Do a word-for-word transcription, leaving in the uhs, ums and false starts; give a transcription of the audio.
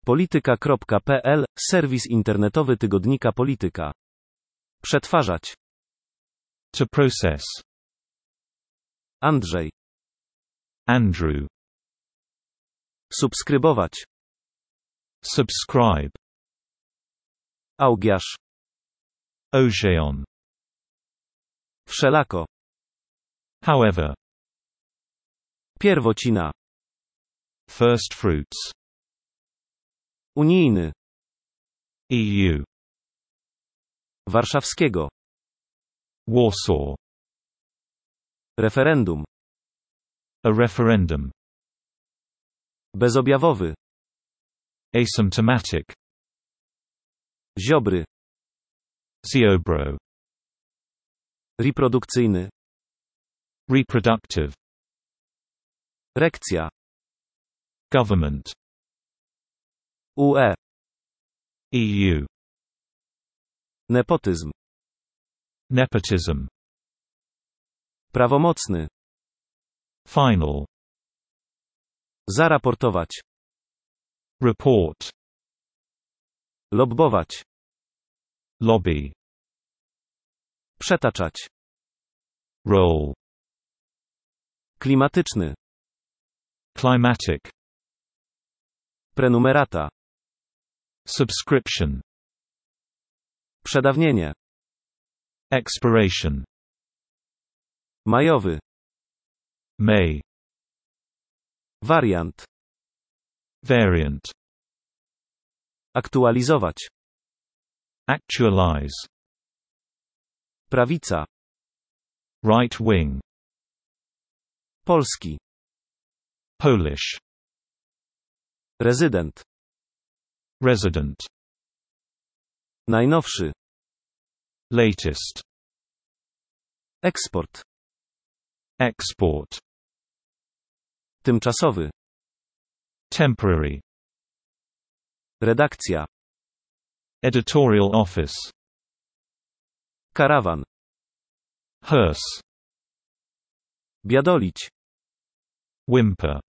polityka kropka p l, serwis internetowy tygodnika Polityka. Przetwarzać. To process. Andrzej. Andrew. Subskrybować. Subscribe. Augiasz. Ogeon. Wszelako. However. Pierwocina. First fruits. Unijny. E U. Warszawskiego. Warsaw. Referendum. A referendum. Bezobjawowy. Asymptomatic. Ziobry. Ziobro. Reprodukcyjny. Reproductive. Rekcja. Government. U E. E U. Nepotyzm. Nepotism. Prawomocny. Final. Zaraportować. Report. Lobbować. Lobby. Przetaczać. Roll. Klimatyczny. Climatic. Prenumerata. Subscription. Przedawnienie. Expiration. Majowy. May. Wariant. Variant. Aktualizować. Actualize. Prawica. Right wing. Polski. Polish. Rezydent. Resident. Najnowszy. Latest. Eksport. Export. Tymczasowy. Temporary. Redakcja. Editorial office. Karawan. Hearse. Biadolić. Whimper.